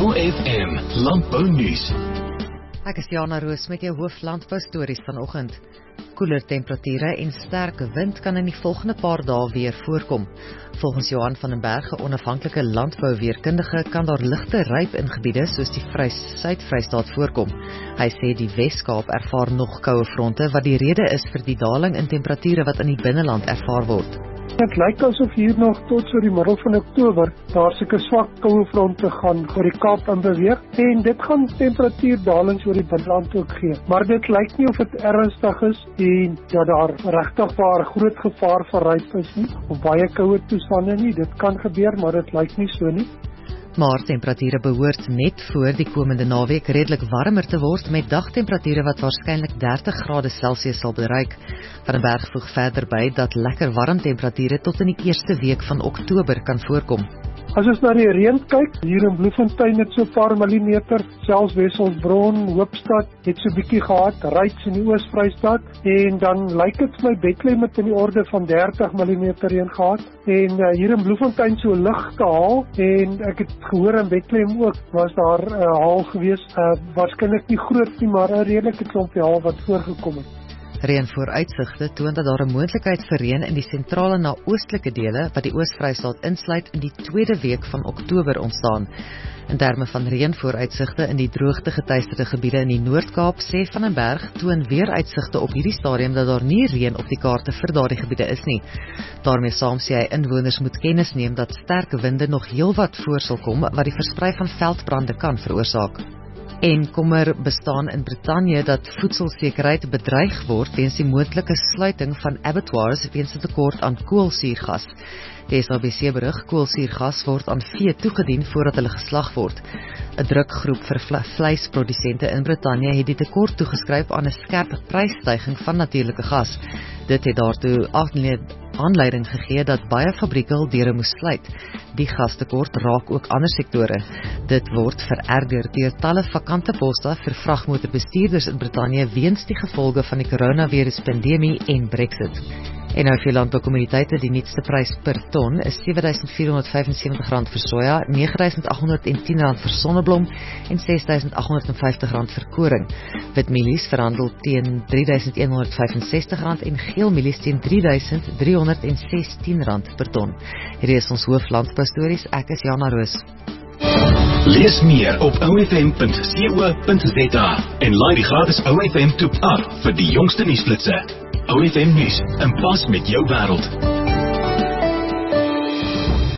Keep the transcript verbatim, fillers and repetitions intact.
O F M Landbounuus. Ek is Jana Roos met jou hooflandbou stories vanoggend. Koeler temperature en sterke wind kan in die volgende paar dae weer voorkom. Volgens Johan van den Berg, 'n onafhanklike landbouweerkundige, kan daar ligte ryp in gebiede soos die Suid-Vrystaat voorkom. Hy sê die Wes-Kaap ervaar nog koue fronte wat die rede is vir die daling in temperature wat in die binneland ervaar word. Het lyk asof hier nog tot so die middel van Oktober daar sulke swak koue fronte gaan oor die Kaap in beweeg en dit gaan temperatuurdalings oor die binneland ook gee. Maar dit lyk nie of dit ernstig is en ja, daar regtig waar groot gevaar vir ryp is nie of baie koue toestande nie. Dit kan gebeur, maar dit lyk nie so nie. Maar temperature behoort net voor die komende naweek redelik warmer te word met dagtemperature wat waarskynlik dertig grade Celsius sal bereik. Van den Berg voeg verder by dat lekker warm temperature tot in die eerste week van Oktober kan voorkom. As ons na die reën kyk, hier in Bloemfontein het so 'n paar millimeter, selfs Wesselsbron, Hoopstad het so 'n bietjie gehad, Ryds in die Oos-Vrystaat en dan lyk dit vir my Bethlehem het in die orde van dertig millimeter reën gehad en uh, hier in Bloemfontein so ligte haal en ek het gehoor in Bethlehem ook was daar 'n uh, haal gewees, uh, waarskynlik nie groot nie, maar 'n redelike klompie haal wat voorgekom het. Reënvooruitsigte toon dat daar 'n moontlikheid vir reën in die sentrale na oostelike dele wat die Oos-Vrystaat insluit in die tweede week van Oktober ontstaan. In terme van reënvooruitsigte in die droogtegeteisterde gebiede in die Noord-Kaap sê Van den Berg toon weer uitsigte op hierdie stadium dat daar nie reën op die kaarte vir daardie gebiede is nie. Daarmee saam sê hy inwoners moet kennis neem dat sterke winde nog heelwat voor sal kom wat die versprei van veldbrande kan veroorsaak. En kommer bestaan in Brittanje dat voedselsekerheid bedreig word weens die moontlike sluiting van abattoirs weens 'n tekort aan koolsuurgas. Die S A B C berig, koolsuurgas word aan vee toegedien voordat hulle geslag word. 'n Drukgroep vir vleisprodusente in Brittanje het die tekort toegeskryf aan 'n skerp prysstyging van natuurlike gas. Dit het daartoe aanleiding gegee dat baie fabrieke hul deure moes sluit. Die gastekort raak ook ander sektore. Dit word vererger deur talle vakante poste vir vragmotorbestuurders in Brittanje weens die gevolge van die coronavirus-pandemie en Brexit. En nou vir landboukommoditeite, die nuutste prys per ton is sewe duisend vier honderd vyf en sewentig rand vir soja, nege duisend agt honderd en tien rand vir sonneblom en ses duisend agt honderd en vyftig rand vir koring. Wit mielies verhandel teen drie duisend een honderd vyf en sestig rand en geel mielies teen drie duisend drie honderd en sestien rand per ton. Hierdie is ons hooflandboustories. Ek is Jana Roos. Lees meer op O F M punt co punt Z A en laai die gratis O F M toep af vir die jongste nuusflitsse. O F M nuus, in pas met jou wêreld.